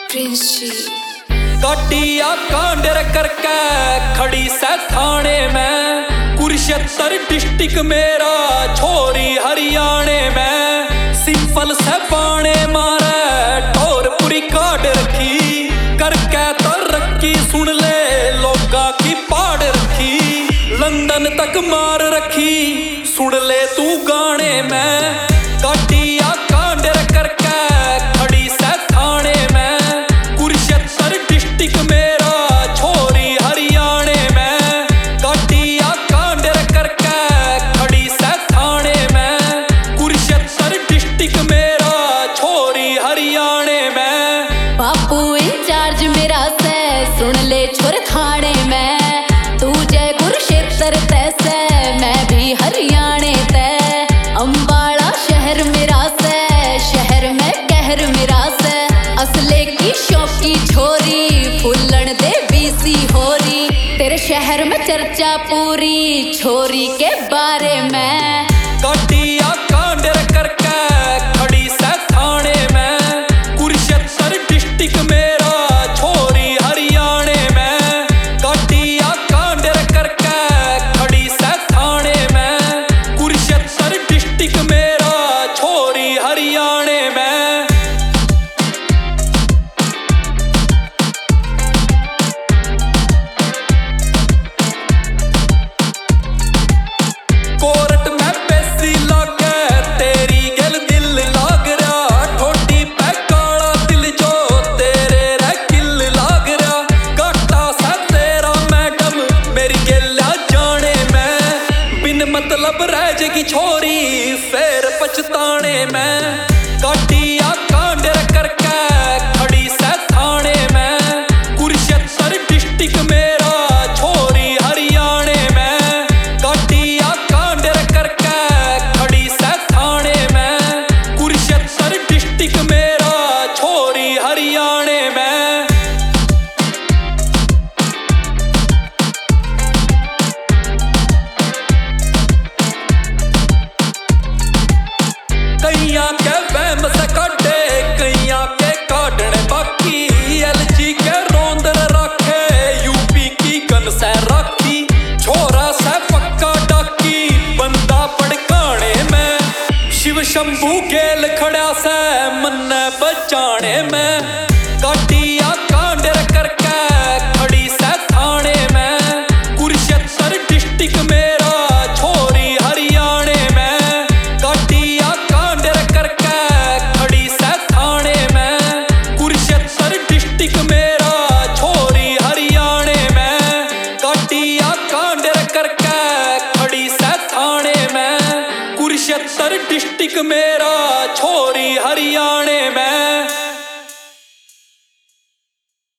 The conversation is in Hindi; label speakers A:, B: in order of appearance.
A: प्रिंस जी
B: काटिया कांडर करके खड़ी से थाने में, कुरुक्षेत्र डिस्ट्रिक्ट मेरा छोरी हरियाणे में। सिंपल से बाणे मारे ठोर पूरी काट रखी, करके तो रखी सुन ले लोगा की पाड़ रखी। लंदन तक मार रखी सुन ले तू गाने में। काटिया कांडर करके खड़ी से थाने में, कुरुक्षेत्र डिस्ट्रिक्ट मेरा छोरी हरियाणे में। काटिया कांडर करके खड़ी से थाने में, कुरुक्षेत्र डिस्ट्रिक्ट मेरा छोरी हरियाणे में।
C: बापू इंचार्ज मेरा से सुन ले छोर थाने में, तू जय कुरुक्षेत्र तैसे मैं भी हरियाणे तै। अंबाला शहर मेरा से, शहर में कहर मेरा से। असले की शौकी छोरी फुल्लण देवी सी होरी, तेरे शहर में चर्चा पूरी छोरी के बारे में।
B: काटिया कांडर करके खड़ी से थाने में, कुरुक्षेत्र डिस्ट्रिक्ट मेरा छोरी हरियाणे में। काटिया कांडर करके खड़ी से थाने में, कुरुक्षेत्र डिस्ट्रिक्ट मेरा छोरी हरियाणे में। कोर्ट में पैसी लागे तेरी गल दिल लाग रहा, ठोडी पे काला दिल जो तेरे रे किल लाग रहा। काटा सा तेरा मैडम मेरी गला जाने में, बिन मतलब रह जाएगी छोरी फिर पछताने में। काटिया कांडर करके खड़ी से थाने में, कुरुक्षेत्र डिस्ट्रिक्ट मेरा छोरी हरियाणे में। काटिया कांडर करके खड़ी से थाने में, कुरुक्षेत्र डिस्ट्रिक्ट मेरा छोरी हरियाणे में। कैया के वहम से काटे कैया के काटने बाकी, एलजी के रोंदर रखे यूपी की गन से राखी। छोरा से पक्का डाकी बंदा पड़काने में, शिव शंभू गेल खड़ा से मन बचाने में। काटिया कांडर करके खड़ी से थाने में, कुरुक्षेत्र डिस्ट्रिक्ट मेरा छोरी हरियाणे में। काटिया कांडर करके खड़ी से थाने में, कुरुक्षेत्र डिस्ट्रिक्ट मेरा छोरी हरियाणे में। काटिया कांडर करके खड़ी से थाने में, कुरुक्षेत्र डिस्ट्रिक्ट मेरा छोरी हरियाणे में।